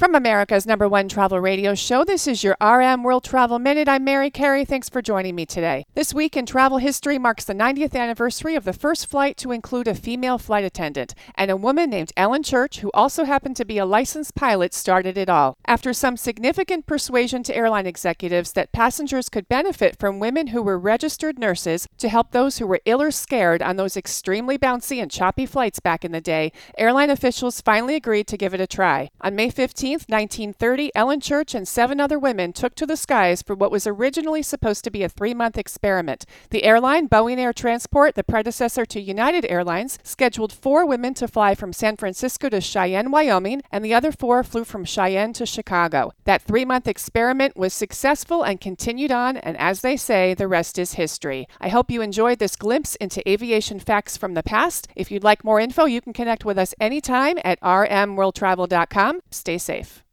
From America's #1 travel radio show, this is your RM World Travel Minute. I'm Mary Carey. Thanks for joining me today. This week in travel history marks the 90th anniversary of the first flight to include a female flight attendant, and a woman named Ellen Church, who also happened to be a licensed pilot, started it all. After some significant persuasion to airline executives that passengers could benefit from women who were registered nurses to help those who were ill or scared on those extremely bouncy and choppy flights back in the day, airline officials finally agreed to give it a try. On May 15th, 1930, Ellen Church and 7 other women took to the skies for what was originally supposed to be a 3-month experiment. The airline, Boeing Air Transport, the predecessor to United Airlines, scheduled 4 women to fly from San Francisco to Cheyenne, Wyoming, and the other 4 flew from Cheyenne to Chicago. That 3-month experiment was successful and continued on, and as they say, the rest is history. I hope you enjoyed this glimpse into aviation facts from the past. If you'd like more info, you can connect with us anytime at rmworldtravel.com. Stay safe.